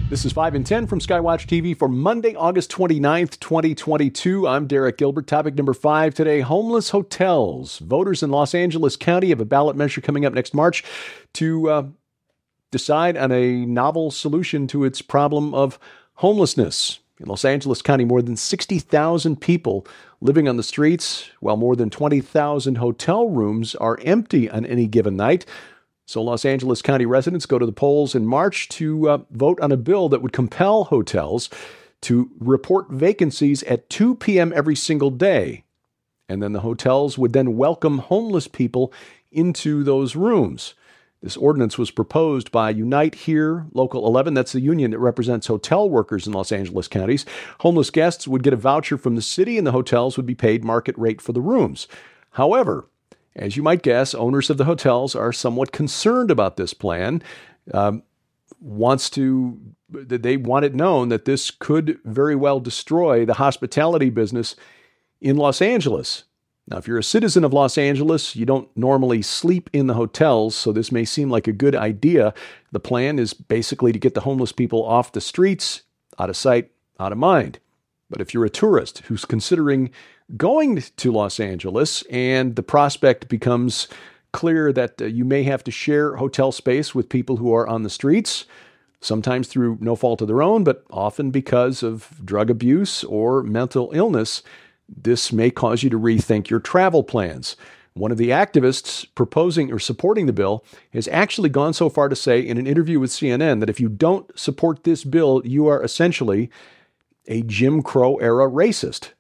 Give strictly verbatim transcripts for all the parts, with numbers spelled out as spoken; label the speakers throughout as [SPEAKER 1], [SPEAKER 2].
[SPEAKER 1] This is five and ten from Skywatch T V for Monday, August twenty-ninth, twenty twenty-two. I'm Derek Gilbert. Topic number five today, homeless hotels. Voters in Los Angeles County have a ballot measure coming up next March to uh, decide on a novel solution to its problem of homelessness. In Los Angeles County, more than sixty thousand people living on the streets, while more than twenty thousand hotel rooms are empty on any given night. So Los Angeles County residents go to the polls in March to uh, vote on a bill that would compel hotels to report vacancies at two p.m. every single day. And then the hotels would then welcome homeless people into those rooms. This ordinance was proposed by Unite Here Local eleven. That's the union that represents hotel workers in Los Angeles counties. Homeless guests would get a voucher from the city, and the hotels would be paid market rate for the rooms. However, as you might guess, owners of the hotels are somewhat concerned about this plan. Um, wants to, they want it known that this could very well destroy the hospitality business in Los Angeles. Now, if you're a citizen of Los Angeles, you don't normally sleep in the hotels, so this may seem like a good idea. The plan is basically to get the homeless people off the streets, out of sight, out of mind. But if you're a tourist who's considering going to Los Angeles and the prospect becomes clear that uh, you may have to share hotel space with people who are on the streets, sometimes through no fault of their own, but often because of drug abuse or mental illness, this may cause you to rethink your travel plans. One of the activists proposing or supporting the bill has actually gone so far to say in an interview with C N N that if you don't support this bill, you are essentially a Jim Crow era racist.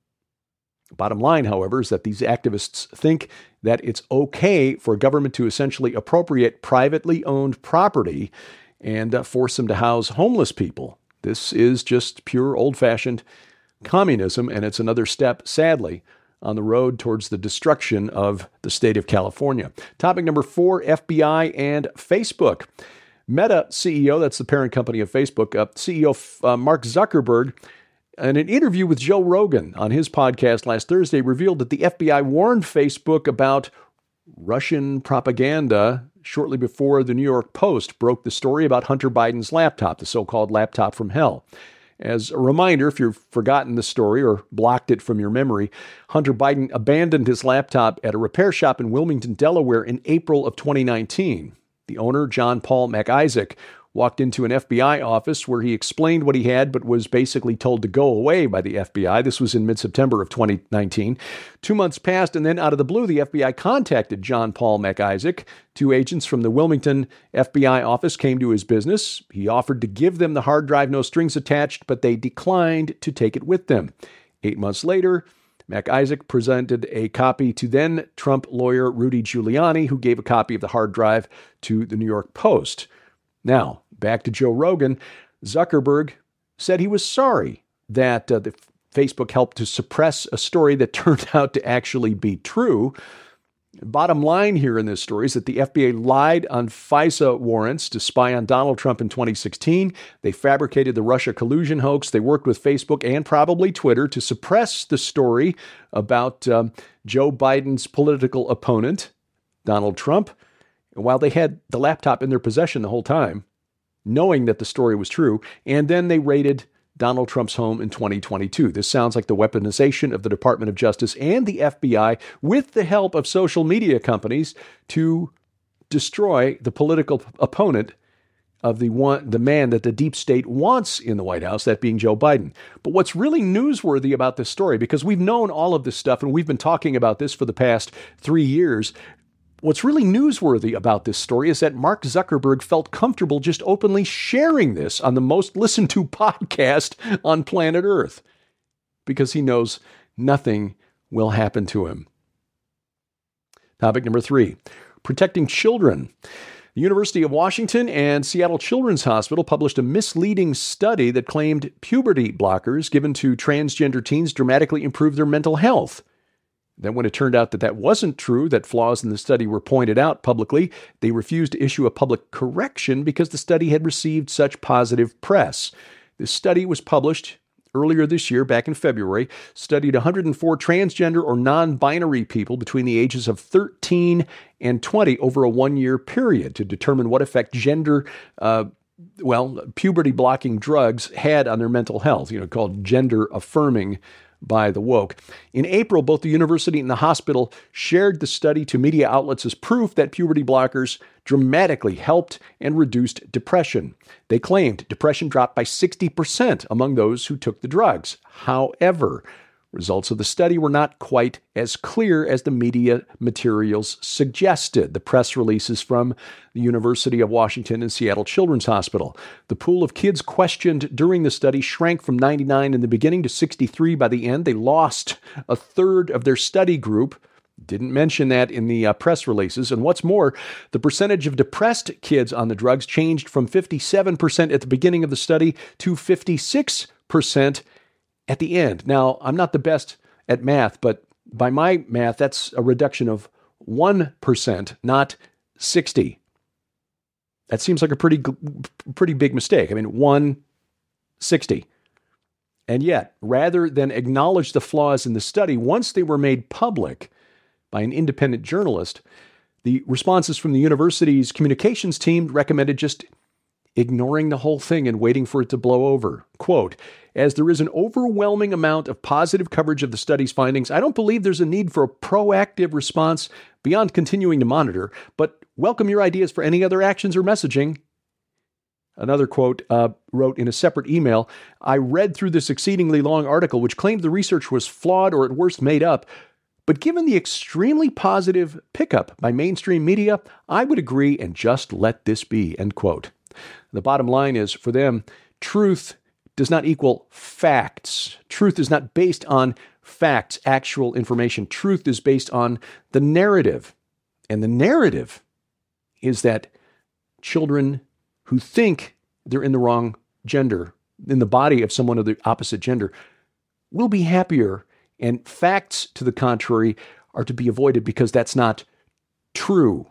[SPEAKER 1] Bottom line, however, is that these activists think that it's okay for government to essentially appropriate privately owned property and uh, force them to house homeless people. This is just pure old-fashioned communism, and it's another step, sadly, on the road towards the destruction of the state of California. Topic number four, F B I and Facebook. Meta C E O, that's the parent company of Facebook, uh, C E O uh, Mark Zuckerberg, in an interview with Joe Rogan on his podcast last Thursday, revealed that the F B I warned Facebook about Russian propaganda shortly before the New York Post broke the story about Hunter Biden's laptop, the so-called laptop from hell. As a reminder, if you've forgotten the story or blocked it from your memory, Hunter Biden abandoned his laptop at a repair shop in Wilmington, Delaware in April of twenty nineteen. The owner, John Paul MacIsaac, walked into an F B I office where he explained what he had, but was basically told to go away by the F B I. This was in mid-September of twenty nineteen. Two months passed, and then out of the blue, the F B I contacted John Paul MacIsaac. Two agents from the Wilmington F B I office came to his business. He offered to give them the hard drive, no strings attached, but they declined to take it with them. Eight months later, MacIsaac presented a copy to then Trump lawyer Rudy Giuliani, who gave a copy of the hard drive to the New York Post. Now, back to Joe Rogan. Zuckerberg said he was sorry that uh, the Facebook helped to suppress a story that turned out to actually be true. Bottom line here in this story is that the F B I lied on FISA warrants to spy on Donald Trump in twenty sixteen. They fabricated the Russia collusion hoax. They worked with Facebook and probably Twitter to suppress the story about um, Joe Biden's political opponent, Donald Trump, while they had the laptop in their possession the whole time, knowing that the story was true. And then they raided Donald Trump's home in twenty twenty-two. This sounds like the weaponization of the Department of Justice and the F B I with the help of social media companies to destroy the political opponent of the one, the man that the deep state wants in the White House, that being Joe Biden. But what's really newsworthy about this story, because we've known all of this stuff and we've been talking about this for the past three years, what's really newsworthy about this story is that Mark Zuckerberg felt comfortable just openly sharing this on the most listened to podcast on planet Earth because he knows nothing will happen to him. Topic number three, protecting children. The University of Washington and Seattle Children's Hospital published a misleading study that claimed puberty blockers given to transgender teens dramatically improved their mental health. Then when it turned out that that wasn't true, that flaws in the study were pointed out publicly, they refused to issue a public correction because the study had received such positive press. This study was published earlier this year, back in February, studied one hundred four transgender or non-binary people between the ages of thirteen and twenty over a one-year period to determine what effect gender uh, well, puberty-blocking drugs had on their mental health, you know, called gender-affirming by the woke. In April, both the university and the hospital shared the study to media outlets as proof that puberty blockers dramatically helped and reduced depression. They claimed depression dropped by sixty percent among those who took the drugs. However, results of the study were not quite as clear as the media materials suggested. The press releases from the University of Washington and Seattle Children's Hospital. The pool of kids questioned during the study shrank from ninety-nine in the beginning to sixty-three by the end. They lost a third of their study group. Didn't mention that in the uh, press releases. And what's more, the percentage of depressed kids on the drugs changed from fifty-seven percent at the beginning of the study to fifty-six percent at the end. Now, I'm not the best at math, but by my math, that's a reduction of one percent, not sixty. That seems like a pretty, pretty big mistake. I mean, one sixty. And yet, rather than acknowledge the flaws in the study, once they were made public by an independent journalist, the responses from the university's communications team recommended just ignoring the whole thing and waiting for it to blow over. Quote, as there is an overwhelming amount of positive coverage of the study's findings, I don't believe there's a need for a proactive response beyond continuing to monitor, but welcome your ideas for any other actions or messaging. Another quote uh, wrote in a separate email, I read through this exceedingly long article, which claimed the research was flawed or at worst made up, but given the extremely positive pickup by mainstream media, I would agree and just let this be, end quote. The bottom line is, for them, truth does not equal facts. Truth is not based on facts, actual information. Truth is based on the narrative. And the narrative is that children who think they're in the wrong gender, in the body of someone of the opposite gender, will be happier. And facts to the contrary are to be avoided because that's not true.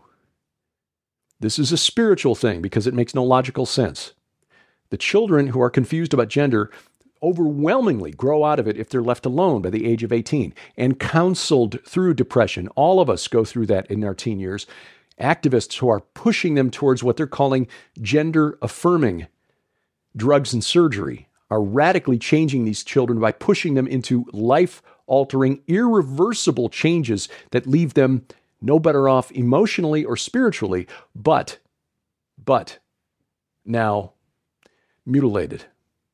[SPEAKER 1] This is a spiritual thing because it makes no logical sense. The children who are confused about gender overwhelmingly grow out of it if they're left alone by the age of eighteen and counseled through depression. All of us go through that in our teen years. Activists who are pushing them towards what they're calling gender-affirming drugs and surgery are radically changing these children by pushing them into life-altering, irreversible changes that leave them no better off emotionally or spiritually, but, but, now mutilated.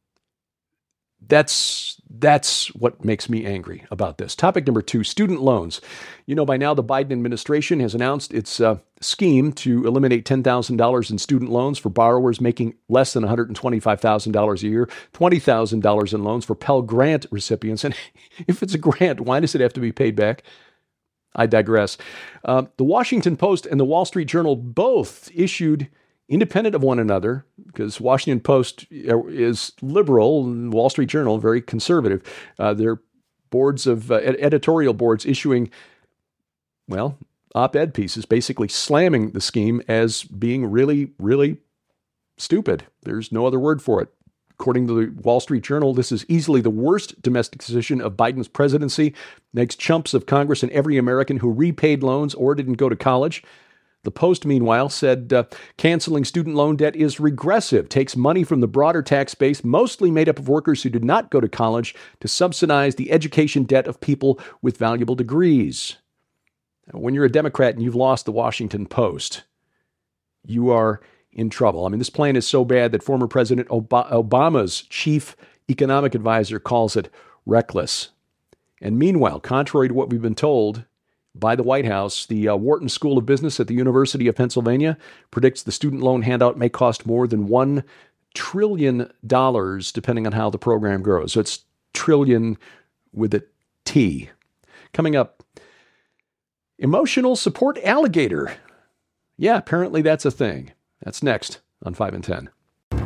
[SPEAKER 1] That's that's what makes me angry about this. Topic number two, student loans. You know, by now the Biden administration has announced its uh, scheme to eliminate ten thousand dollars in student loans for borrowers making less than one hundred twenty-five thousand dollars a year, twenty thousand dollars in loans for Pell Grant recipients. And if it's a grant, why does it have to be paid back? I digress. Uh, the Washington Post and the Wall Street Journal both issued, independent of one another, because Washington Post is liberal and Wall Street Journal very conservative. Uh, their boards of uh, editorial boards issuing, well, op-ed pieces basically slamming the scheme as being really, really stupid. There's no other word for it. According to the Wall Street Journal, this is easily the worst domestic decision of Biden's presidency, makes chumps of Congress and every American who repaid loans or didn't go to college. The Post, meanwhile, said uh, canceling student loan debt is regressive, takes money from the broader tax base, mostly made up of workers who did not go to college, to subsidize the education debt of people with valuable degrees. When you're a Democrat and you've lost the Washington Post, you are in trouble. I mean, this plan is so bad that former President Ob- Obama's chief economic advisor calls it reckless. And meanwhile, contrary to what we've been told by the White House, the uh, Wharton School of Business at the University of Pennsylvania predicts the student loan handout may cost more than one trillion dollars, depending on how the program grows. So it's trillion with a T. Coming up, emotional support alligator. Yeah, apparently that's a thing. That's next on five and ten.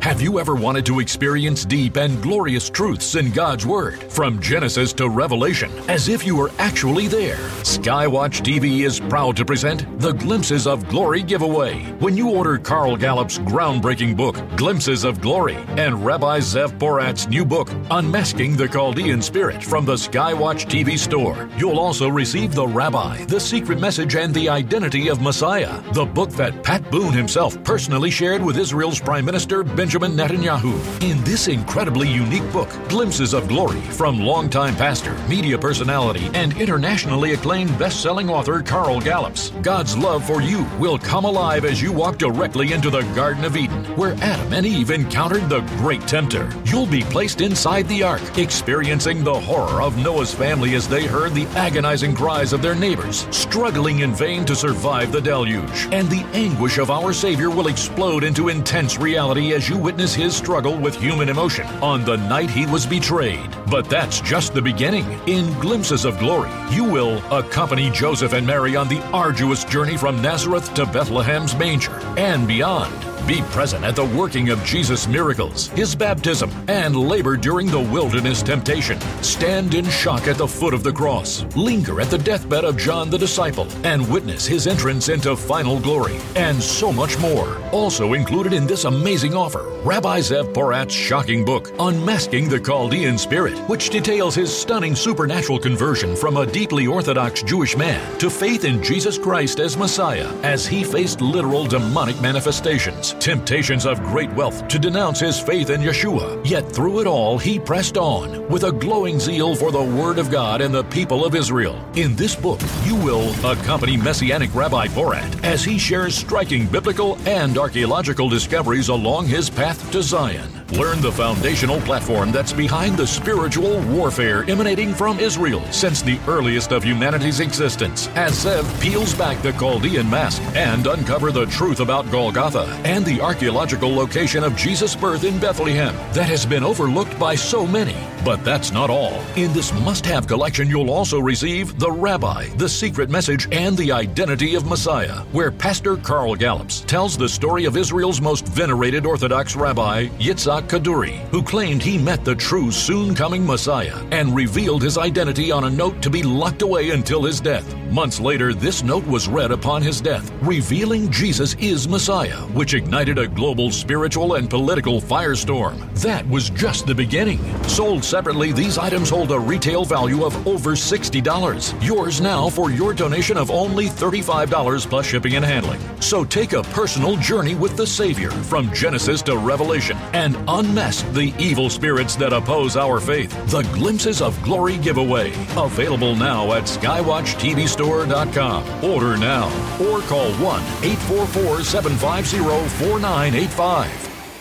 [SPEAKER 2] Have you ever wanted to experience deep and glorious truths in God's Word, from Genesis to Revelation, as if you were actually there? Skywatch T V is proud to present the Glimpses of Glory giveaway. When you order Carl Gallup's groundbreaking book, Glimpses of Glory, and Rabbi Zev Porat's new book, Unmasking the Chaldean Spirit, from the Skywatch T V store, you'll also receive The Rabbi, The Secret Message, and the Identity of Messiah, the book that Pat Boone himself personally shared with Israel's Prime Minister Benjamin Netanyahu. In this incredibly unique book, Glimpses of Glory, from longtime pastor, media personality, and internationally acclaimed best-selling author Carl Gallups, God's love for you will come alive as you walk directly into the Garden of Eden, where Adam and Eve encountered the great tempter. You'll be placed inside the ark, experiencing the horror of Noah's family as they heard the agonizing cries of their neighbors, struggling in vain to survive the deluge. And the anguish of our Savior will explode into intense reality as you witness his struggle with human emotion on the night he was betrayed. But that's just the beginning. In Glimpses of Glory, you will accompany Joseph and Mary on the arduous journey from Nazareth to Bethlehem's manger and beyond. Be present at the working of Jesus' miracles, his baptism, and labor during the wilderness temptation. Stand in shock at the foot of the cross. Linger at the deathbed of John the disciple and witness his entrance into final glory, and so much more. Also included in this amazing offer, Rabbi Zev Porat's shocking book, Unmasking the Chaldean Spirit, which details his stunning supernatural conversion from a deeply Orthodox Jewish man to faith in Jesus Christ as Messiah, as he faced literal demonic manifestations, temptations of great wealth to denounce his faith in Yeshua. Yet through it all, he pressed on with a glowing zeal for the Word of God and the people of Israel. In this book, you will accompany Messianic Rabbi Porat as he shares striking biblical and archaeological discoveries along his path to Zion. Learn the foundational platform that's behind the spiritual warfare emanating from Israel since the earliest of humanity's existence, as Zev peels back the Chaldean mask and uncover the truth about Golgotha and the archaeological location of Jesus' birth in Bethlehem that has been overlooked by so many. But that's not all. In this must-have collection, you'll also receive The Rabbi, The Secret Message, and the Identity of Messiah, where Pastor Carl Gallups tells the story of Israel's most venerated Orthodox rabbi, Yitzhak Kaduri, who claimed he met the true soon-coming Messiah and revealed his identity on a note to be locked away until his death. Months later, this note was read upon his death, revealing Jesus is Messiah, which ignited a global spiritual and political firestorm. That was just the beginning. Sold separately, these items hold a retail value of over sixty dollars. Yours now for your donation of only thirty-five dollars plus shipping and handling. So take a personal journey with the Savior from Genesis to Revelation and unmask the evil spirits that oppose our faith. The Glimpses of Glory giveaway. Available now at skywatch t v store dot com. Order now or call one eight four four, seven five zero, four nine eight five.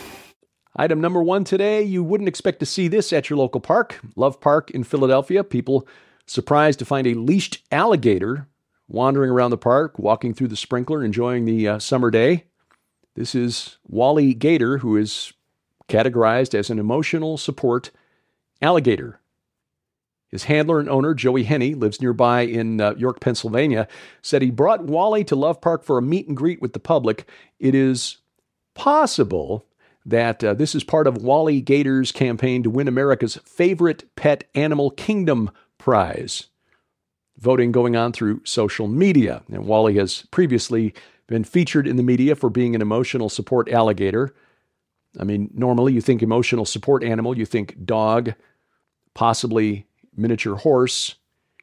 [SPEAKER 1] Item number one today, you wouldn't expect to see this at your local park. Love Park in Philadelphia. People surprised to find a leashed alligator wandering around the park, walking through the sprinkler, enjoying the uh, summer day. This is Wally Gator, who is categorized as an emotional support alligator. His handler and owner, Joey Henney, lives nearby in uh, York, Pennsylvania, said he brought Wally to Love Park for a meet and greet with the public. It is possible that uh, this is part of Wally Gator's campaign to win America's favorite pet animal kingdom prize. Voting going on through social media. And Wally has previously been featured in the media for being an emotional support alligator. I mean, normally you think emotional support animal, you think dog, possibly miniature horse.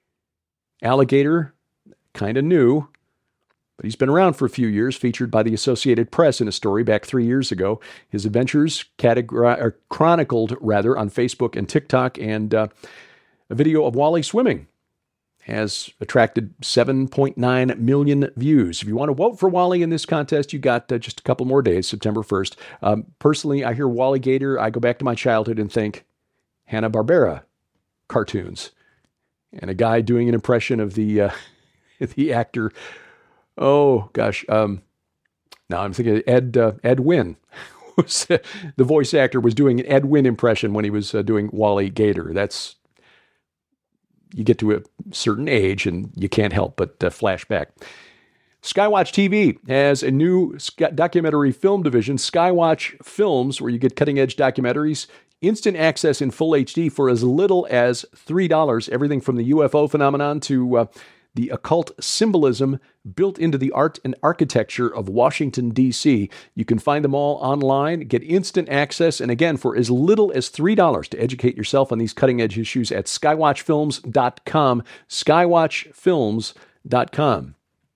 [SPEAKER 1] Alligator, kind of new, but he's been around for a few years, featured by the Associated Press in a story back three years ago. His adventures categori- or chronicled rather on Facebook and TikTok, and uh, a video of Wally swimming has attracted seven point nine million views. If you want to vote for Wally in this contest, you got uh, just a couple more days, September first. Um, personally, I hear Wally Gator, I go back to my childhood and think Hanna-Barbera cartoons. And a guy doing an impression of the uh, the actor, oh gosh, um, now I'm thinking Ed uh, Ed Wynn. Was, uh, the voice actor was doing an Ed Wynn impression when he was uh, doing Wally Gator. That's, you get to a certain age and you can't help but uh, flash back. Skywatch T V has a new documentary film division, Skywatch Films, where you get cutting-edge documentaries, instant access in full H D for as little as three dollars. Everything from the U F O phenomenon to uh, the occult symbolism built into the art and architecture of Washington, D C. You can find them all online, get instant access, and again, for as little as three dollars to educate yourself on these cutting-edge issues at skywatch films dot com, skywatch films dot com.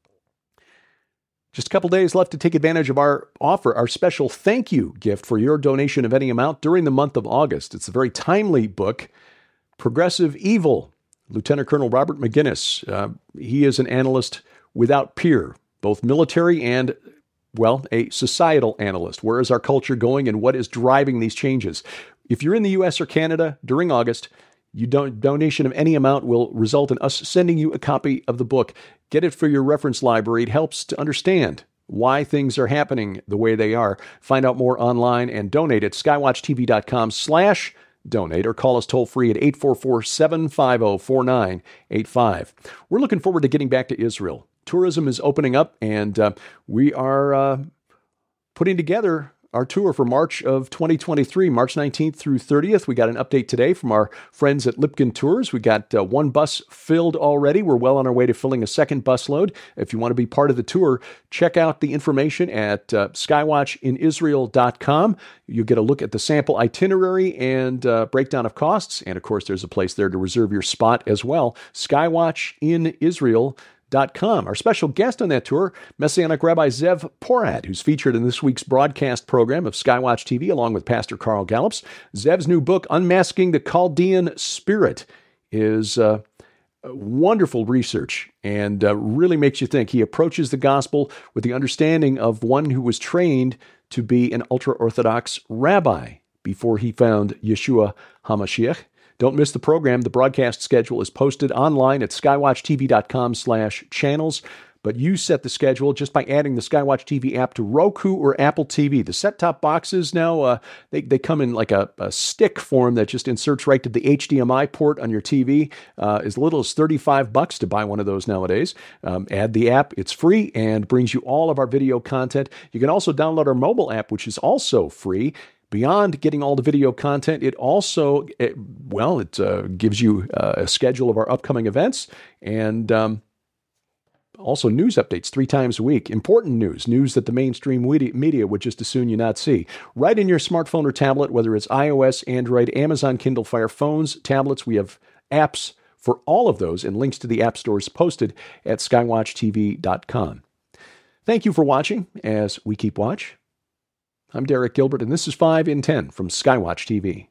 [SPEAKER 1] Just a couple days left to take advantage of our offer, our special thank you gift for your donation of any amount during the month of August. It's a very timely book, Progressive Evil, Lieutenant Colonel Robert McGinnis. Uh, he is an analyst without peer, both military and, well, a societal analyst. Where is our culture going and what is driving these changes? If you're in the U S or Canada during August, you don't, donation of any amount will result in us sending you a copy of the book. Get it for your reference library. It helps to understand why things are happening the way they are. Find out more online and donate at skywatch t v dot com slash donate or call us toll free at eight four four, seven five zero, four nine eight five. We're looking forward to getting back to Israel. Tourism is opening up, and uh, we are uh, putting together our tour for March of twenty twenty-three, March nineteenth through thirtieth. We got an update today from our friends at Lipkin Tours. We got uh, one bus filled already. We're well on our way to filling a second bus load. If you want to be part of the tour, check out the information at uh, skywatch in israel dot com. You get a look at the sample itinerary and uh, breakdown of costs. And of course, there's a place there to reserve your spot as well. skywatch in israel dot com. Our special guest on that tour, Messianic Rabbi Zev Porat, who's featured in this week's broadcast program of Skywatch T V, along with Pastor Carl Gallups. Zev's new book, Unmasking the Chaldean Spirit, is uh, wonderful research and uh, really makes you think. He approaches the gospel with the understanding of one who was trained to be an ultra-Orthodox rabbi before he found Yeshua HaMashiach. Don't miss the program. The broadcast schedule is posted online at skywatch t v dot com slash channels. But you set the schedule just by adding the Skywatch T V app to Roku or Apple T V. The set-top boxes now, uh, they, they come in like a, a stick form that just inserts right to the H D M I port on your T V. Uh, as little as thirty-five bucks to buy one of those nowadays. Um, add the app. It's free and brings you all of our video content. You can also download our mobile app, which is also free. Beyond getting all the video content, it also, it, well, it uh, gives you uh, a schedule of our upcoming events and um, also news updates three times a week. Important news, news that the mainstream media would just as soon you not see. Right in your smartphone or tablet, whether it's iOS, Android, Amazon Kindle Fire phones, tablets, we have apps for all of those and links to the app stores posted at skywatch t v dot com. Thank you for watching as we keep watch. I'm Derek Gilbert, and this is five in ten from Skywatch T V.